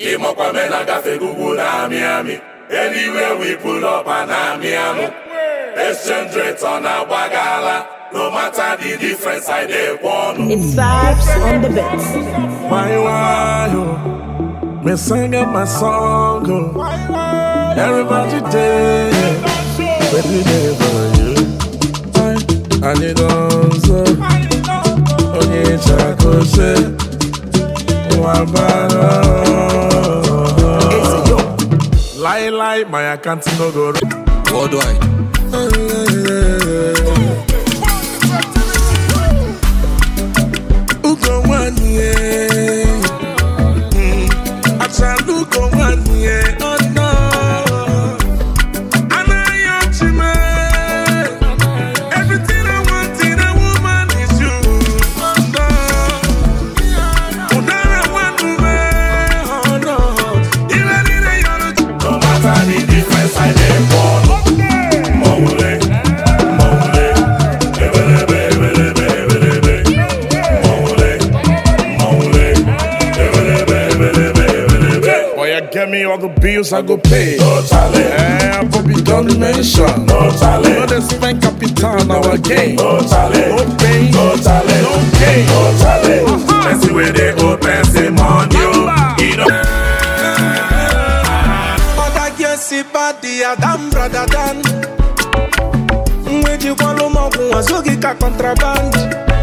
Imokwame na gafe Google na Miami. Anywhere we pull up and Miami. Exchange rate on a bagala. No matter the difference, I dey one. It's vibes on the bits. Why, me sing up my song, everybody day, every day for you. I need also, onye chakose, wabara. Lie, my account no go. Worldwide. Get me all the bills I go pay. Totally. I Bobby don't mention. Totally. No they spend capital now again. Totally. No pain. Totally. No gain. Totally. Let's see where they open some money. You know. Other girls see body Adam brother Dan. Mweji kwalo mabu wazogi ka contraband.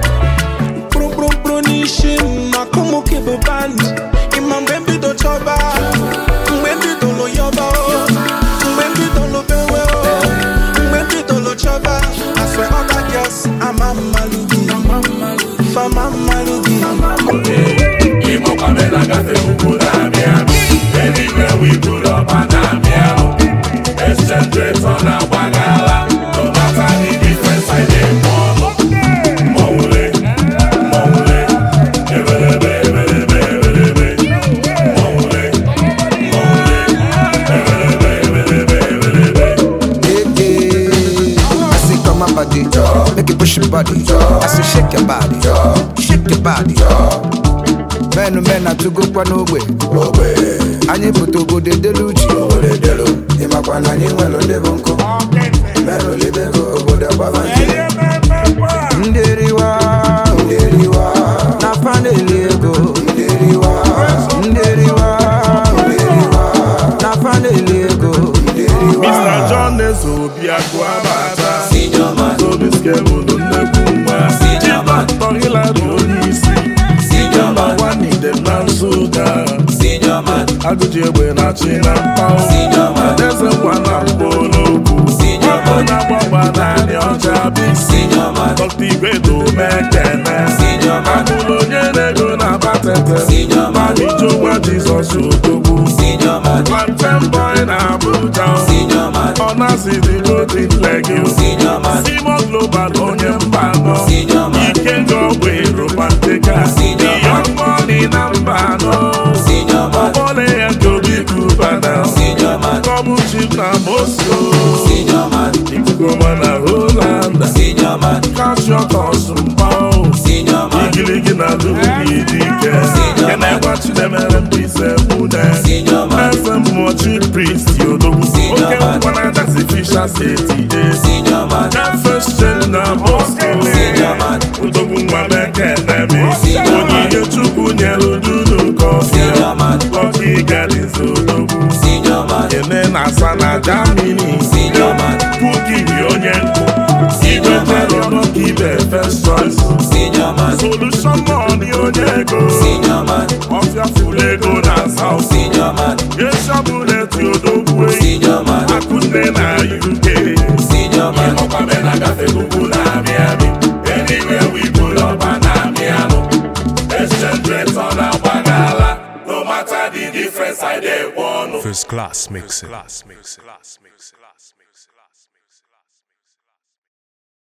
Pro nishim makumu kibu band. Imam bembi do choba. Mbembi do lo yoba. Mbembi do lo bewe. Mbembi do lo choba. I swear other girls I'm a malugi. Fama malugi. Imokwame na gafe Google na Miami. Anywhere we pull up and Miami. Exchange rate on a bagala. No matter the difference, I dey one. Mole, ebelebe. Make it push your body. I say shake your body. Shake your body. Men to go kwa no way. Anye puto go de deluji. Imakwana ni welo de bonko. Mero libego go de bavanti. Nderiwa. Na fane lego. Nderiwa. Na fane lego. Mr. John Obi Aguabata. Senior man. So this game will never move. Senior man. Torila Donisi. Senior man. One in them now sugar. Senior man. I go to when I chin and pound. Senior man. There's a one I'm polo. Senior man. Senior man. Talk the way to make them. Senior man. Senior man. Jesus Senior man. One time boy na Abuja. Senior man. On a city road like you. Senior man. Simon Global on your bano. Senior man. You can go away romantic. Senior man. Young money number no. Senior man. Only and to be Cuba now. Senior man. Come cheap na Moscow. Senior man. You could go on a Holland. Senior man. Cash your costume bow. Senior man. Iggy na Louis DK. Can I watch them and be say Senior man. Some more cheap priest, you know. Senior man. When I that's the fish I say Senior man. that first gen na Moscow. Senior man. Udogumwa mekenemi. Senior man. Onye chukwu nyelu dudu kofi. Senior man. Lucky gadis udogu. Senior man. Yene na sana Germany. Senior man. Puki onye nku. Ibe tero no kibe first choice. Senior man. Solution money onye go. Senior man. Ofia full ego na south. Senior man. Yesha bullet yodogu. Senior man. Akunde na UK. Senior man. Imokwame na gafe Google na Miami. Anywhere we pull up and Miami. Exchange rate on a bagala. No matter the difference, I dey one. First class mixing.